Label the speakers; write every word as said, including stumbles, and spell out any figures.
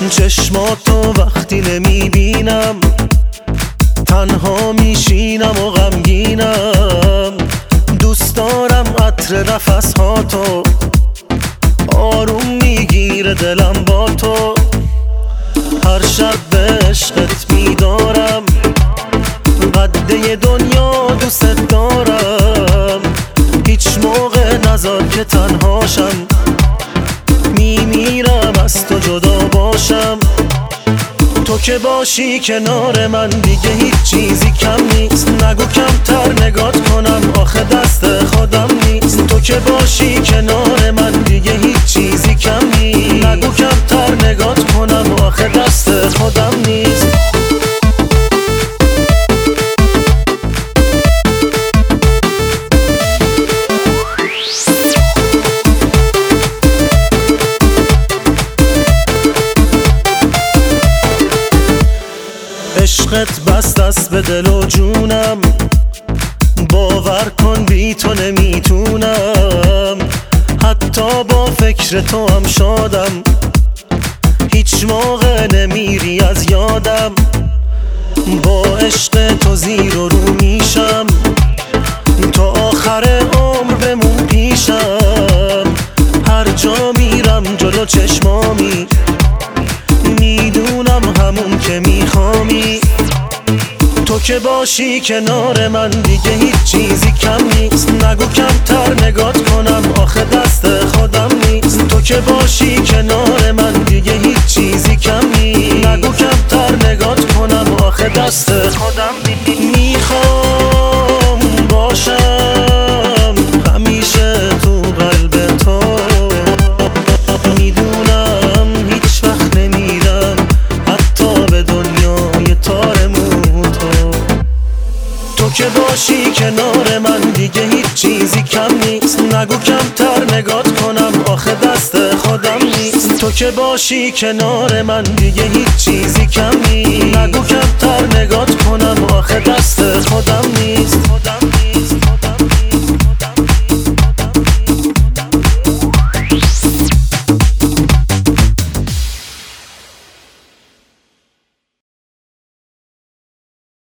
Speaker 1: چشماتو وقتی نمیبینم تنها میشینم و غمگینم. دوست دارم عطر نفس هاتو، آروم میگیره دلم با تو. هر شب به عشقت میدارم، قده دنیا دوست دارم. هیچ موقع نذار که تنهاشم، میمیرم از تو جدا باشم. تو که باشی کنار من دیگه هیچ چیزی کم نیست. نگو کمتر نگات کنم، آخه دست خودم نیست. تو که باشی کنار من دیگه هیچ چیزی کم نیست. نگو کمتر نگات کنم، آخه دست خودم نیست. عشقت بست است به دل و جونم، باور کن بی تو نمیتونم. حتی با فکر تو هم شادم، هیچ موقع نمیری از یادم. با عشق تو زیر و رو میشم، تا آخر عمر بمون پیشم. هر جا میرم جلو چشمامی، میدونم همون که میخوامی. تو که باشی کنار من دیگه هیچ چیزی کم نیست. نگو کمتر نگات کنم، آخه دست خودم نیست. تو که باشی کنار من دیگه هیچ چیزی کم نیست. نگو کمتر نگات کنم، آخه دست خودم نیست. میخوام باشم همیشه تو قلب تو، میدونم هیچ وقت نمیرم حتی به دنیای تارمون تو. تو که باشی کنار من دیگه هیچ چیزی کم نیست. نگو کمتر نگات کنم، آخه دست خودم نیست. تو که باشی کنار من دیگه هیچ چیزی کم نیست. نگو کمتر نگات کنم، آخه دست خودم نیست.